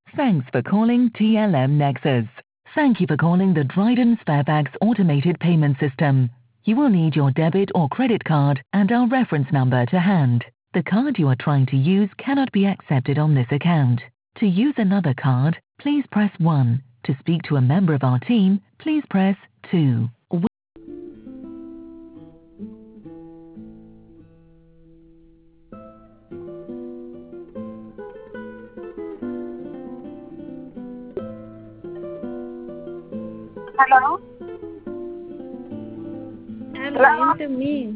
Thanks for calling TLM Nexus. Thank you for calling the Dryden Sparebags automated payment system. You will need your debit or credit card and our reference number to hand. The card you are trying to use cannot be accepted on this account. To use another card, please press 1. To speak to a member of our team, please press 2. Hello? Hello, into me.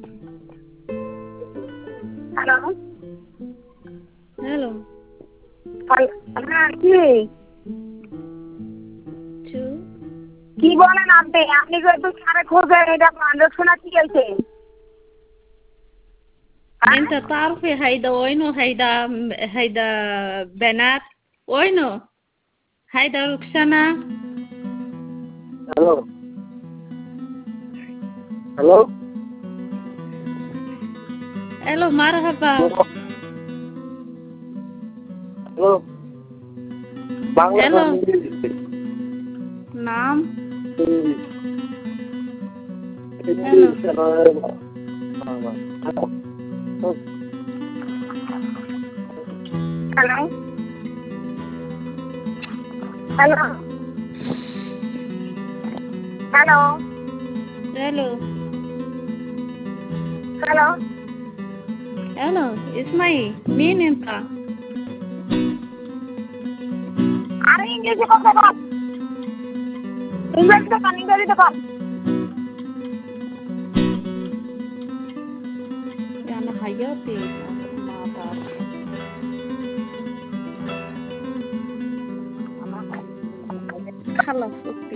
Hello? Hello. Two. কি বলেন আপনি আপনি যে একটু সারে খোঁজেন এটা মানুষ শোনা কি গেছে انت تعرفي هيدا وينو هيدا بنات وينو هيدا روكسانا. Hello. Hello. الو مرحبا. Hello. Bangla Hello. from نعم. Hello? Hello? Hello? الو Hello? الو اسمعي مين انت؟ আরে ইংরেজি কথা বল ইংরেজিতে বল يعني حياتي ما بعرف. خلص اوكي.